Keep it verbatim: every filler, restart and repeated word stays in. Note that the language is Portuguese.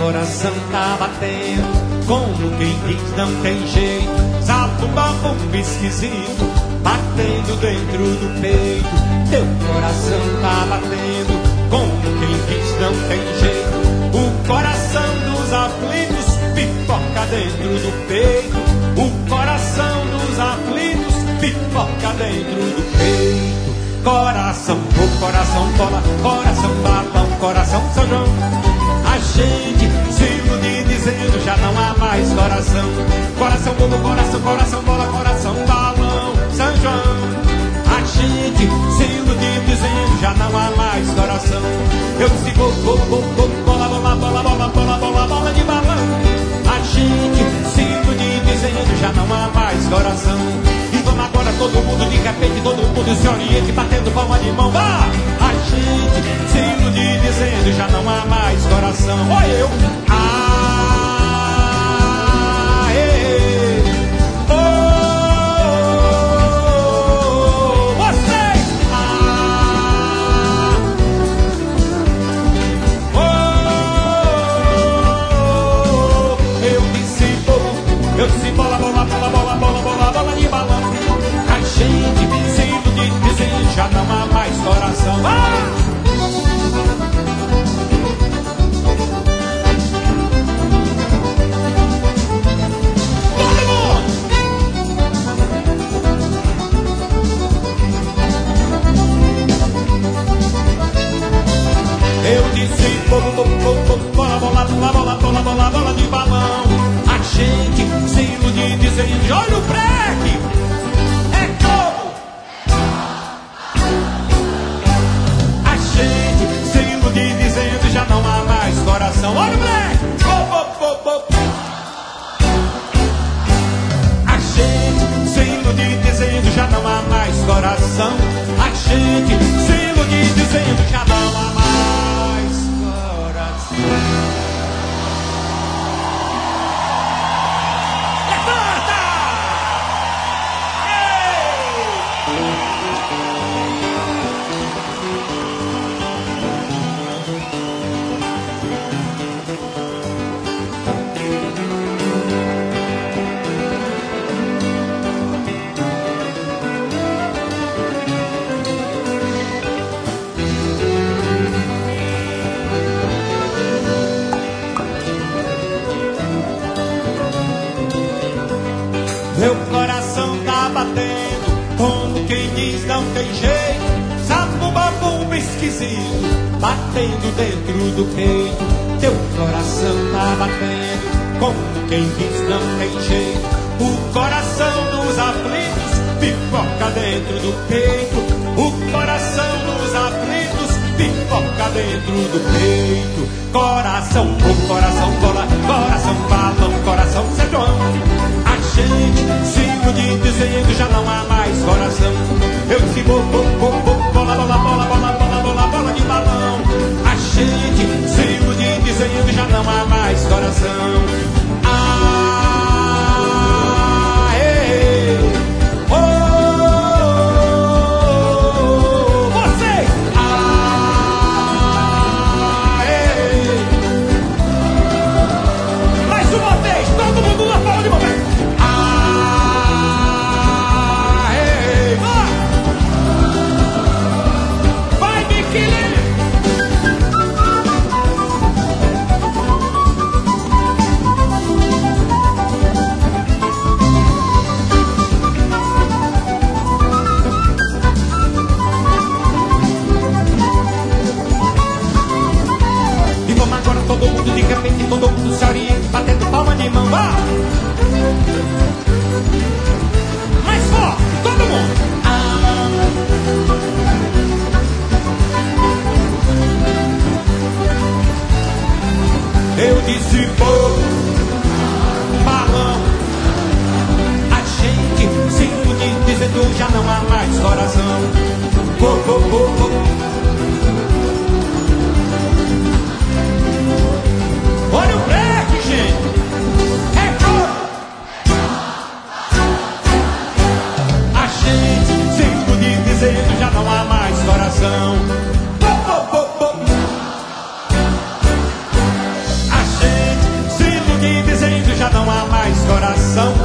coração tá batendo, como quem diz não tem jeito. Sapo bafo esquisito, batendo dentro do peito. Teu coração tá batendo, como quem diz não tem jeito. O coração dos aflitos pipoca dentro do peito. O coração dos aflitos pipoca dentro do peito. Coração, o coração bola, coração balão, coração São João. A gente se ilude dizendo já não há mais coração. Coração bolo, coração, coração bola, coração balão, São João. A gente se ilude dizendo já não há mais coração. Eu disse bo, bo, bo, bo, bola, bola, bola, bola, bola, bola, bola de balão. A gente se ilude dizendo já não há mais coração. E vamos agora todo mundo de repente, todo mundo se oriente, batendo palma de mão. Vá! A gente se ilude dizendo já não há mais coração. Olha eu! Ah! Ei, oh, vocês! Ah! Oh! Eu disse bolo, eu disse bola, bola, bola, bola, bola, bola, bola de balão. A gente se ilude dizendo já não há mais coração. Ah! Eu disse bola, bola, bola, bola, bola, bola, bola, bola de balão. A gente se ilude dizendo olha o breque. É como a gente se ilude dizendo já não há mais coração. Olha o breque. Oh, oh, oh, oh. A gente se ilude dizendo já não há mais coração. A gente se ilude dizendo já não há mais. Meu coração tá batendo, como quem diz não tem jeito. Sapo babumba esquisito, batendo dentro do peito. Teu coração tá batendo, como quem diz não tem jeito. O coração dos aflitos pipoca dentro do peito. O coração dos aflitos pipoca dentro do peito. Coração, o coração bola, coração balão, coração São João. A gente se ilude dizendo já não há mais coração. Eu disse bo, bo, bo, bo, bola, bola, bola, bola, bola, bola, bola de balão. A gente se ilude dizendo já não há mais coração. Ah, ei, oh, você, ah, ei. Mais uma vez, todo mundo na palma de mão. não há mais coração.